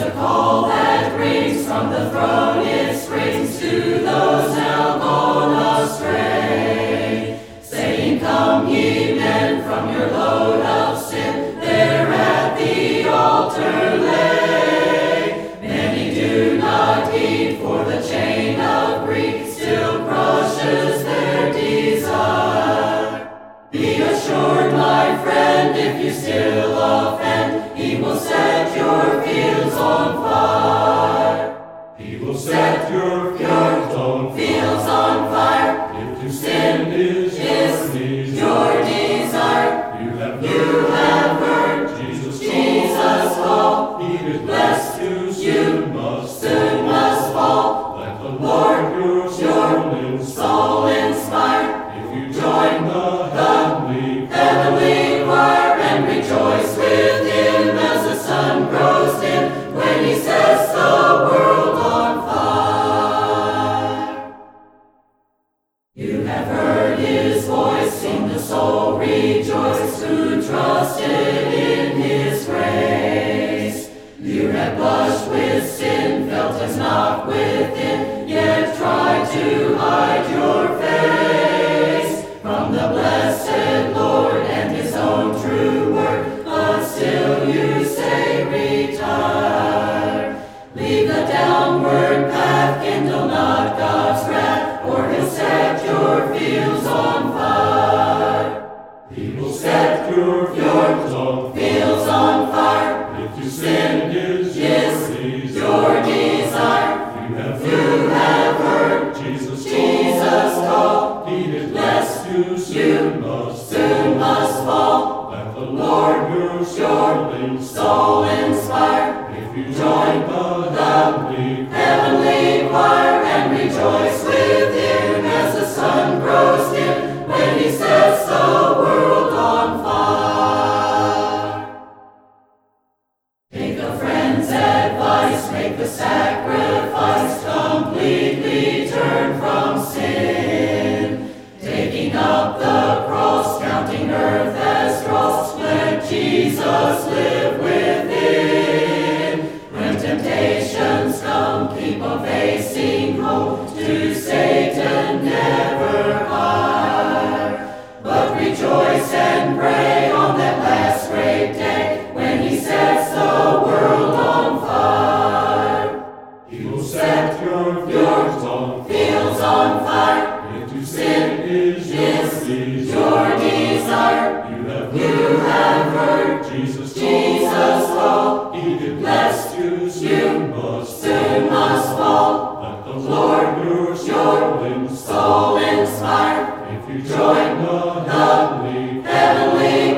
a call that rings from the throne, it springs to those now gone astray, saying, "Come ye men from your load of sin, there at the altar lay." Many do not heed, for the chain of greed still crushes their desire. Be assured, my friend, if you still offend, He will set your fields on fire. He will set your fields on fire. If to sin is your desire, you have heard Jesus call. He is blessed you soon must fall. Let the Lord your soul inspire. If you join the heavenly choir and rejoice with Him as the sun grows dim when He sets the world on fire. You have heard His voice, sing the soul rejoice, who trusted in His grace. You have blushed with sin, felt His knock within, yet tried to hide your face from the blessed Lord and His own true word, but still you say, retire. Leave the downward path, kindle not God's wrath, or He'll set your fields on fire. He will set your fields on fire. If to sin is your desire, you have heard Jesus call. He is blessed you soon must fall. Let the Lord your soul inspire. If you join the heavenly choir and rejoice with Him as the sun grows dim when He sets the world on fire. Take a friend's advice, make the sacrifice, completely turn from sin. Taking up the cross, counting earth as dross, let Jesus live within. When temptations come, keep on facing home, to Satan never hire. But rejoice and pray on that last great day, when He sets the world on fire. He will set your fields on fire. If to sin is your desire, you have heard Jesus call. He did bless you soon must fall. Let the Lord your soul inspire. If you join the Heavenly